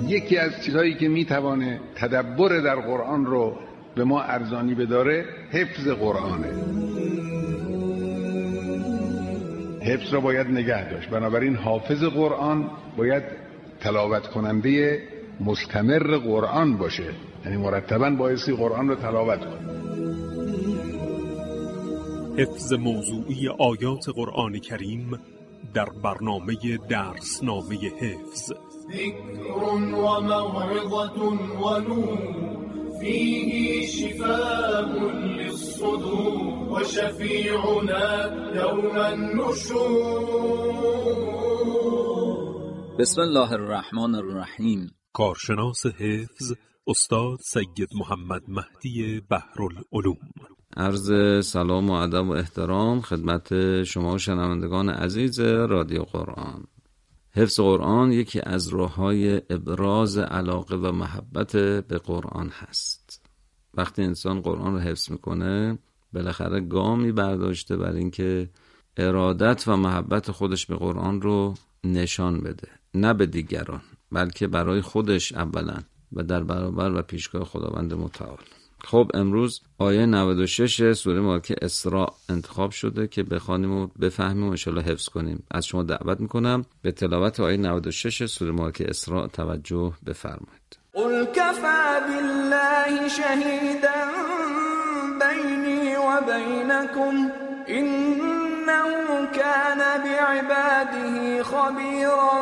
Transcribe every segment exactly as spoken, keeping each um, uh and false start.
یکی از چیزهایی که میتوانه تدبر در قرآن رو به ما ارزانی بداره حفظ قرآنه. حفظ رو باید نگه داشت. بنابراین حافظ قرآن باید تلاوت کننده مستمر قرآن باشه، یعنی مرتباً بایستی قرآن رو تلاوت کنه. حفظ موضوعی آیات قرآن کریم در برنامه درسنامه حفظ. ذکر و موعظة و نور فیه شفاء للصدور و شفیعنا یوم النشور. بسم الله الرحمن الرحیم. کارشناس حفظ استاد سید محمد مهدی بحرالعلوم. عرض سلام و ادب و احترام خدمت شما شنوندگان عزیز رادیو قرآن. حفظ قرآن یکی از راه‌های ابراز علاقه و محبت به قرآن هست. وقتی انسان قرآن رو حفظ میکنه بالاخره گامی برداشته بر اینکه ارادت و محبت خودش به قرآن رو نشان بده، نه به دیگران بلکه برای خودش اولا و در برابر و پیشگاه خداوند متعال. خب امروز آیه نود و شش سوره مبارکه اسراء انتخاب شده که بخوانیم و بفهمیم و انشالله حفظ کنیم. از شما دعوت میکنم به تلاوت آیه نود و شش سوره مبارکه اسراء توجه بفرمایید. قل کفی بالله شهیدا بینی و بینکم انه کان بعباده خبیرا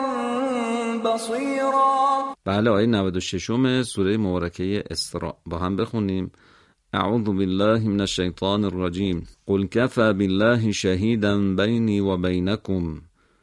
بصیرا. بله، آیه نود و شش سوره مبارکه اسراء با هم بخونیم. اعوذ بالله من الشیطان الرجیم. قل کفی بالله شهیدا بینی و بینکم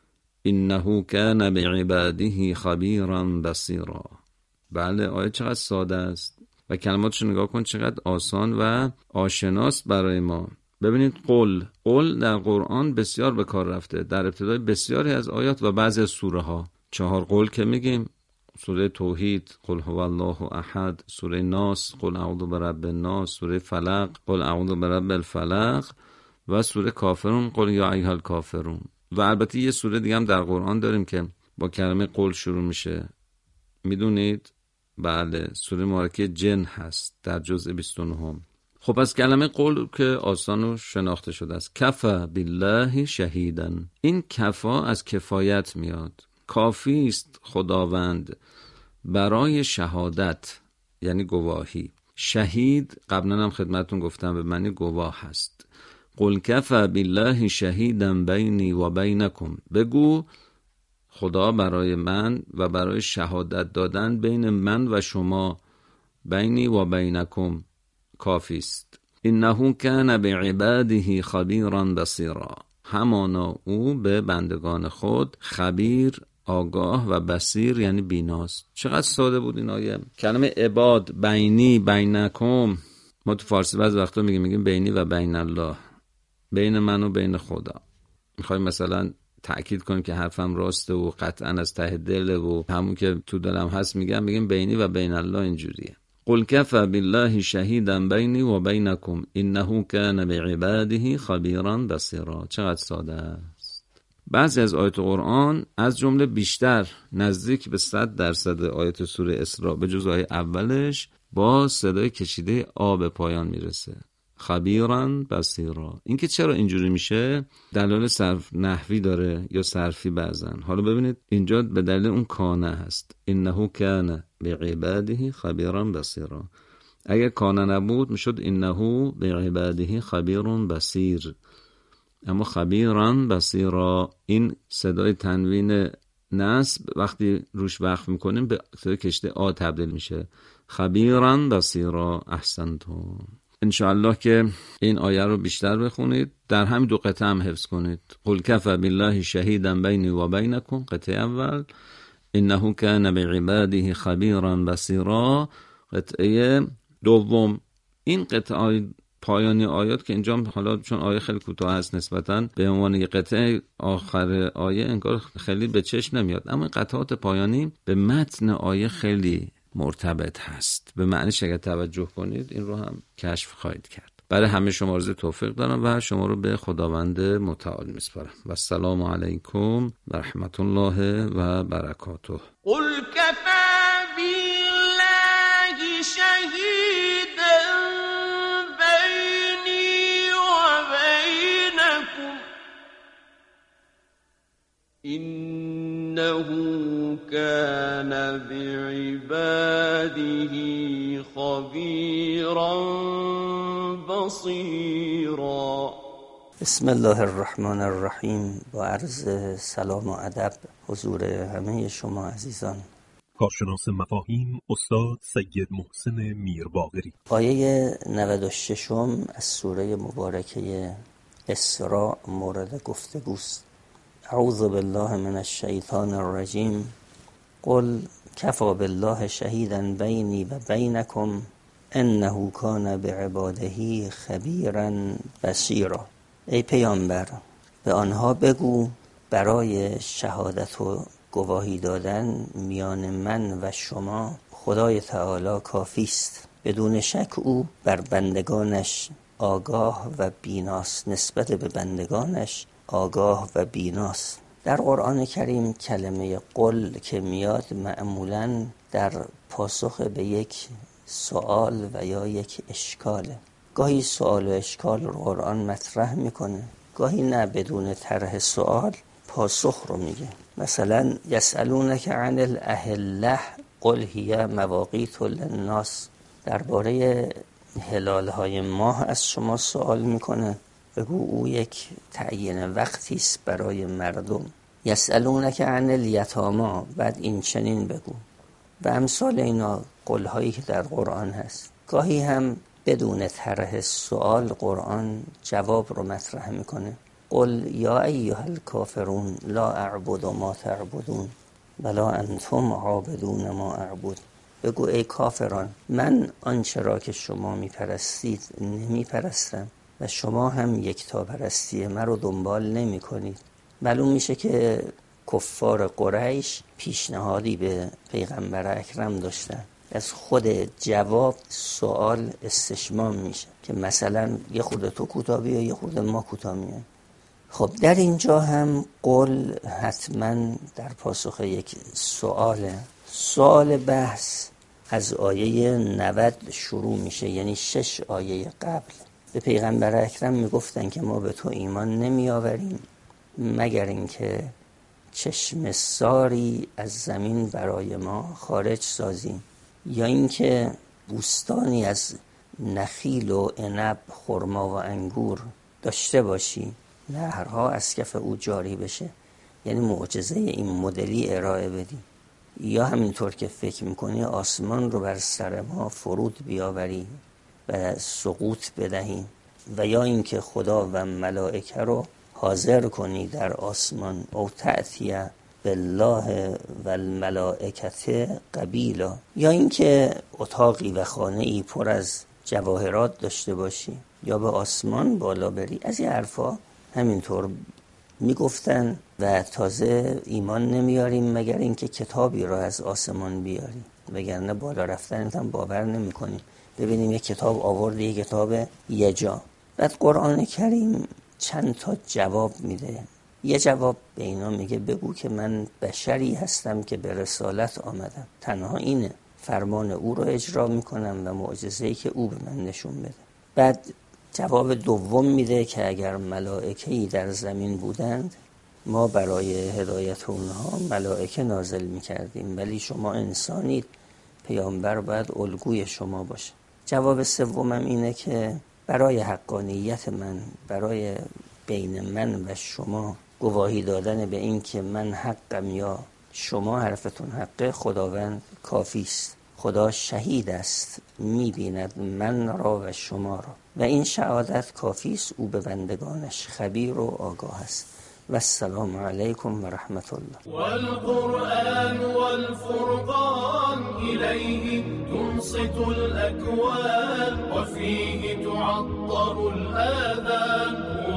انه کان بعباده خبیرا بصیرا. بله، آیه چقدر ساده است و کلماتش نگاه کن چقدر آسان و آشناست برای ما. ببینید قل قل در قرآن بسیار به کار رفته در ابتدای بسیاری از آیات و بعضی از سوره ها. چهار قل که میگیم، سوره توحید قل هو الله احد، سوره ناس قل اعوذ برب الناس، سوره فلق قل اعوذ برب الفلق و سوره کافرون قل یا ایها الکافرون. و البته یه سوره دیگه هم در قرآن داریم که با کلمه قل شروع میشه، میدونید؟ بله، سوره مبارکه جن هست در جزء بیست و نه. خب از کلمه قول که آسان و شناخته شده است. کفا بالله شهیدن، این کفا از کفایت میاد. کافی است خداوند برای شهادت، یعنی گواهی. شهید قبلا هم خدمتون گفتم به معنی گواه هست. قل کفا بالله شهیدن بینی و بینکم، بگو خدا برای من و برای شهادت دادن بین من و شما، بینی و بینکم، کافی است. انه کان بعباده خبیرا بصیرا، همانا او به بندگان خود خبیر، آگاه و بصیر یعنی بیناست. چقدر ساده بود این آیه. کلمه عباد، بینی، بینکم، ما تو فارسی بعضی وقتا میگیم میگیم بینی و بین الله، بین من و بین خدا. میخوایم مثلا تأکید کنیم که حرفم راسته و قطعا از ته دل و همون که تو دلم هست میگم، میگیم بینی و بین الله اینجوریه. قل کفی بالله شهیدا بینی و بینکم انه کان بعباده خبیرا بصیرا. چقدر ساده است. بعضی از آیات قرآن از جمله بیشتر نزدیک به صد درصد آیات سوره اسراء به جز آیه اولش با صدای کشیده آ به پایان میرسه. خبیرا بصیرا. این که چرا اینجوری میشه دلایل صرف نحوی داره یا صرفی بعضن. حالا ببینید اینجا به دلیل اون کانه هست. انه کان بعباده خبیرا بصیرا. اگر کانه نبود میشد انه بعباده خبیر بصیر، اما خبیرا بصیرا این صدای تنوین نصب وقتی روش وقف میکنیم به صدای کشیده آ تبدیل میشه. خبیرا بصیرا. احسنتم. انشاءالله که این آیه رو بیشتر بخونید، در همین دو قطعه هم حفظ کنید. قل کفی بالله شهیدا بینی و بینکم، قطعه اول، انه کان بعباده خبیرا بصیرا، قطعه دوم. این قطعه پایانی آیات که اینجا حالا چون آیه خیلی کوتاه هست نسبتاً به عنوان یک قطعه آخر آیه انگار خیلی به چشم نمیاد، اما قطعات پایانی به متن آیه خیلی مرتبط هست. به معنیش اگر توجه کنید این رو هم کشف خواهید کرد. برای همه شما عرض توفیق دارم و شما رو به خداوند متعال میسپارم. و السلام علیکم و رحمت الله و برکاته. قل کفی إنه كان بعباده خبيرا بصيرا. بسم الله الرحمن الرحیم. با عرض سلام و ادب حضور همه شما عزیزان. کارشناس مفاهیم استاد سید محسن میرباقری. آیه نود و شش از سوره مبارکه اسراء مورد گفتگوست. اعوذ بالله من الشیطان الرجیم. قل کفی بالله شهیدا بینی و بینکم انه کان بعباده خبیرا بصیرا. ای پیامبر، به آنها بگو برای شهادت و گواهی دادن میان من و شما خدای تعالی کافی است. بدون شک او بر بندگانش آگاه و بیناست. نسبت به بندگانش آگاه و بیناست. در قرآن کریم کلمه قل که میاد معمولاً در پاسخ به یک سوال و یا یک اشکاله. گاهی سوال و اشکال رو قرآن مطرح میکنه، گاهی نه، بدون طرح سوال پاسخ رو میگه. مثلا یسألونک عن الاهله قل هی مواقیت للناس. درباره هلال‌های ماه از شما سوال میکنه، بگو او یک تعیین وقتی است برای مردم. یسألونک عن الیتامی، بعد این چنین بگو. و امثال اینا قول‌هایی که در قرآن هست. گاهی هم بدون طرح سوال قرآن جواب رو مطرح میکنه. قل یا ایها الکافرون لا اعبد ما تعبدون ولا انتم عابدون ما اعبد. بگو ای کافران، من آنچه را که شما میپرستید نمیپرستم و شما هم یکتا پرستی من رو دنبال نمی کنید. معلوم میشه که کفار قریش پیشنهادی به پیغمبر اکرم داشتن. از خود جواب سوال استشمام میشه که مثلا یه خود تو کوتاه بیا یه خود ما کوتاه میایم. خب در اینجا هم قول حتما در پاسخ یک سواله. سوال بحث از آیه نود شروع میشه، یعنی شش آیه قبل. به پیغمبر اکرم میگفتن که ما به تو ایمان نمی آوریم مگر اینکه چشم ساری از زمین برای ما خارج سازیم، یا اینکه بوستانی از نخیل و عنب، خرما و انگور داشته باشی، نهرها از کف او جاری بشه. یعنی معجزه این مدلی ارائه بدی. یا همینطور که فکر میکنی آسمان رو بر سر ما فرود بیاوری و سقوط بدهی، و یا اینکه خدا و ملائکه رو حاضر کنی در آسمان. او تأتی بالله و الملائکه قبیلا. یا اینکه اتاقی و خانه‌ای پر از جواهرات داشته باشی، یا به آسمان بالا بری. از این حرفا همینطور میگفتن و تازه ایمان نمیاریم مگر اینکه کتابی را از آسمان بیاری، وگرنه بالا رفتن هم باور نمیکنیم. ببینیم یک کتاب آورده، یک کتاب یه جا. بعد قرآن کریم چند تا جواب میده. یه جواب به اینا میگه بگو که من بشری هستم که به رسالت آمدم، تنها اینه، فرمان او رو اجرا میکنم و معجزه‌ای که او به من نشون بده. بعد جواب دوم میده که اگر ملائکه‌ای در زمین بودند ما برای هدایت اونها ملائکه نازل میکردیم، ولی شما انسانید، پیامبر باید الگوی شما باشه. جواب سومم اینه که برای حقانیت من، برای بین من و شما گواهی دادن به این که من حقم یا شما حرفتون حقه، خداوند کافی است. خدا شهید است، میبیند من را و شما را، و این شهادت کافی است. او به بندگانش خبیر و آگاه است. و السلام علیکم و رحمت الله. والقرآن والفرقان إليه تنصت الأكوان وفيه تعطر الآذان.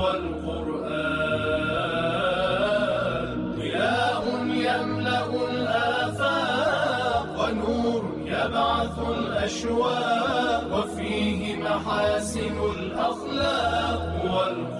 والقرآن ضياء يملأ الآفاق ونور يبعث الأشواق وفيه محاسن الأخلاق. والقرآن